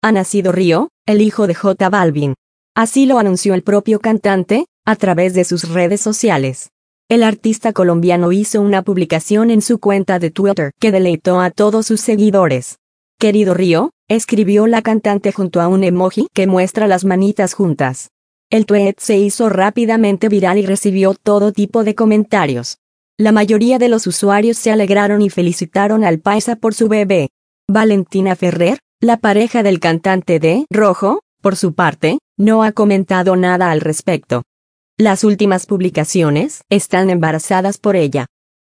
Ha nacido Río, el hijo de J Balvin. Así lo anunció el propio cantante, a través de sus redes sociales. El artista colombiano hizo una publicación en su cuenta de Twitter que deleitó a todos sus seguidores. Querido Río, escribió la cantante junto a un emoji que muestra las manitas juntas. El tweet se hizo rápidamente viral y recibió todo tipo de comentarios. La mayoría de los usuarios se alegraron y felicitaron al paisa por su bebé. Valentina Ferrer, la pareja del cantante de Rojo, por su parte, no ha comentado nada al respecto. Las últimas publicaciones están embarazadas por ella.